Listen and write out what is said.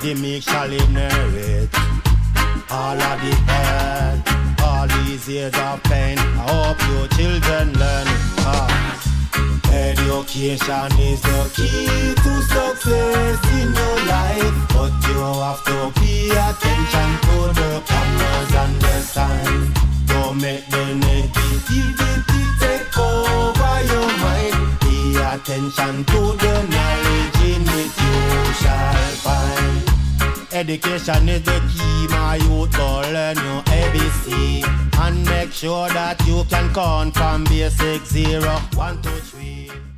epidemic shall inherit all of the earth, all these years of pain. I hope your children learn it. Education is the key to success in your life, but you have to pay attention to the cameras and the sign. Don't make the negativity take over your mind. Pay attention to the knowledge in it you shall find. Education is the key, my youth. Go learn your ABC and make sure that you can count from basic 0, 1, 2, 3.